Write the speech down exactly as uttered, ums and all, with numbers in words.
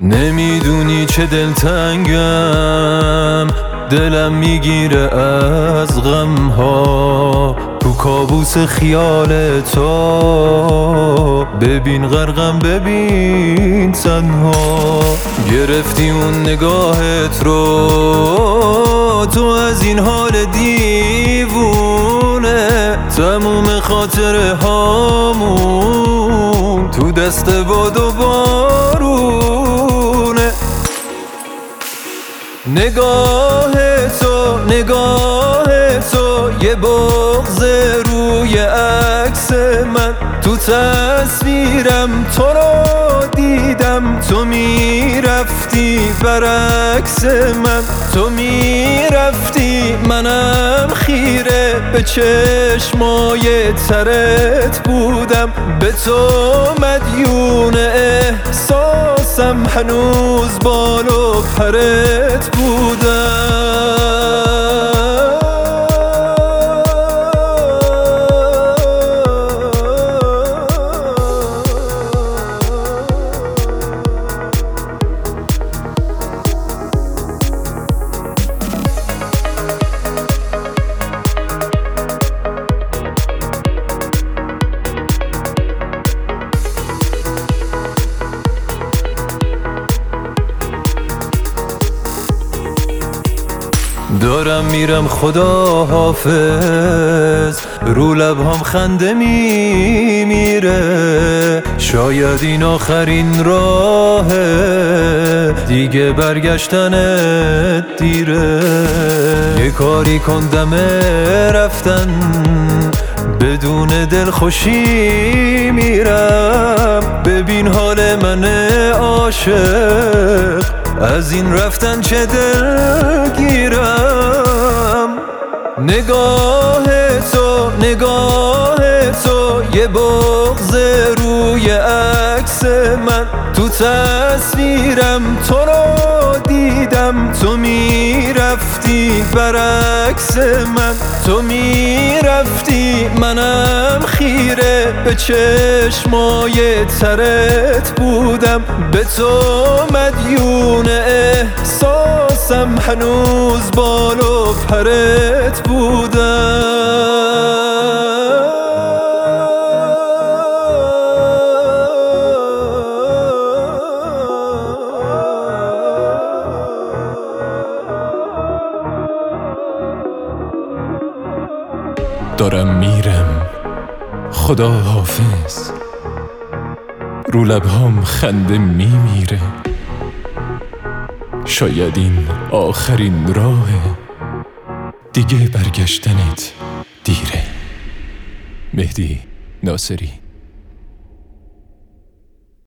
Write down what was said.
نمیدونی چه دلتنگم، دلم میگیره از غم ها، تو کابوس خیال تو. ببین غرقم ببین تنها، گرفتی اون نگاهت رو تو از این حال دیوونه. تموم خاطره هامون تو دست باد و بارونه. نگاه تو نگاه تو یه بغض روی عکس من، تو تصویرم تو رو دیدم. تو میرفتی برعکس من، تو میرفتی منم خیره به چشمای ترت بودم. به تو مدیون احساسم، هنوز بال و پرت بودم. دارم میرم خدا حافظ، رو لبهام خنده میمیره. شاید این آخرین راهه، دیگه برگشتنت دیره. یه کاری کن دم رفتن، بدون دلخوشی میرم. ببین حال من عاشق، از این رفتن چه دلگیرم. نگاه تو نگاه تو یه بغض روی عکس من، تو تصویرم تو رو دیدم. تو میرفتی برعکس من، تو میرفتی منم خیره به چشمای ترت بودم. به تو مدیون احساسم، هنوز بال و پرت بودم. دارم میرم خدا حافظ، رو لبهام خنده میمیره. شاید این آخرین راهه، دیگه برگشتنت دیره. مهدی ناصری.